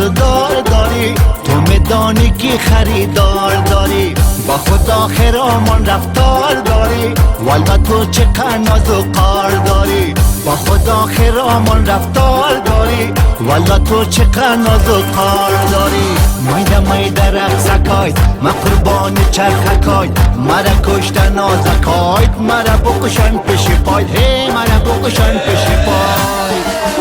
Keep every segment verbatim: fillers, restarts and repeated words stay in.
دلدار داری، تو میدانی که خریدار داری. با خود آخر آمان رفتار داری، والا تو چقدر ناز و قار داری. با خود آخر آمان رفتار داری، والا تو چقدر ناز و قار داری. مایده مایده رقصکای، ما قربان چرخکای، مرا کشتن نازکای، مرا بکشن پیش پای، هی مرا بکشن پیش پای.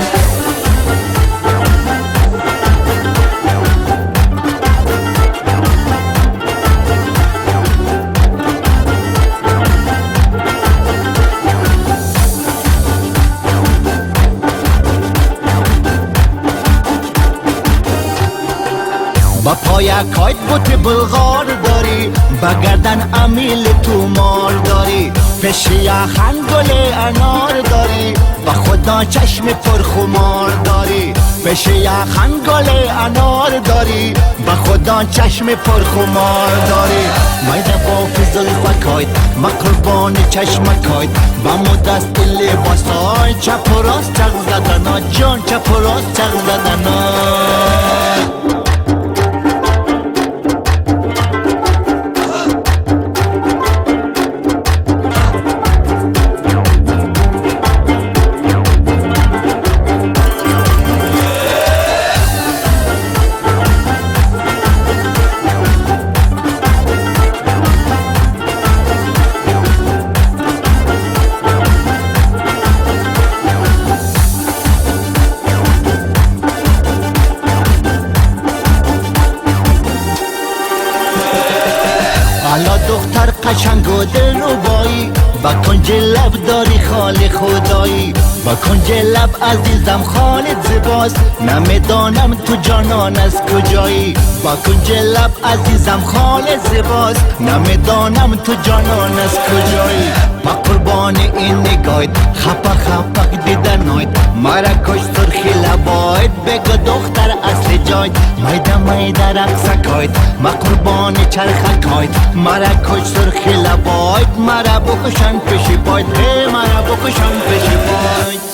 با پایکایت بوت بلغار داری، با گردن امیل تو مار داری. پیش یخن گل انار داری، با خدا چشم پرخمار داری. پیش یخن گل انار داری، با خدا چشم پرخمار داری. مایده با فضل فکایت، ما قربان چشمکایت، با مو دست لباسای، چپ و راست چغ زدنا جان، چپ و راست چغ زدنا. حالا دختر قشنگ و دلربایی، با کنج لب داری خال خدایی. با کنج لب عزیزم خالت زیباست، نمیدانم تو جانان از کجایی. با کنج لب عزیزم خالت زیباست، نمیدانم تو جانان از کجایی. ما قربان این نگاهت، خپا خپا دیدنایت، مرا کش سرخی لبایت، بگو دختر اصل جایت. مایده مایده رقصکایت، ما قربان چرخکایت، مرا کش سرخی لبایت، مرا بکشن پیش پایت، هی مرا بکشن پیش پایت.